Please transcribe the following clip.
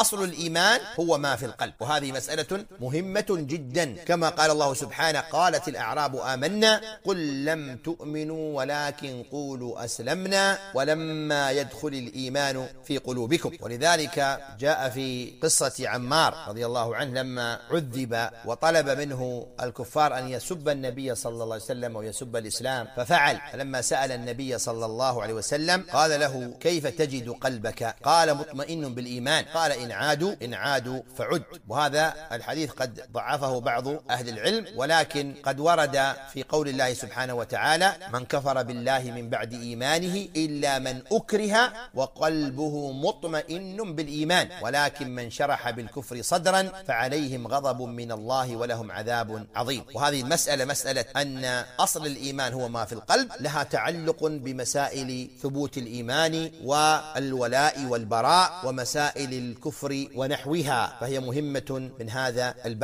أصل الإيمان هو ما في القلب، وهذه مسألة مهمة جدا، كما قال الله سبحانه: قالت الأعراب آمنا قل لم تؤمنوا ولكن قولوا أسلمنا ولما يدخل الإيمان في قلوبكم. ولذلك جاء في قصة عمار رضي الله عنه لما عذب وطلب منه الكفار أن يسب النبي صلى الله عليه وسلم ويسب الإسلام ففعل، فلما سأل النبي صلى الله عليه وسلم قال له: كيف تجد قلبك؟ قال: مطمئن بالإيمان. قال: إن عادوا فعد. وهذا الحديث قد ضعفه بعض أهل العلم، ولكن قد ورد في قول الله سبحانه وتعالى: من كفر بالله من بعد إيمانه إلا من أكره وقلبه مطمئن بالإيمان ولكن من شرح بالكفر صدرا فعليهم غضب من الله ولهم عذاب عظيم. وهذه المسألة مسألة أن أصل الإيمان هو ما في القلب لها تعلق بمسائل ثبوت الإيمان والولاء والبراء ومسائل الكفر ونحوها، فهي مهمة من هذا الباب.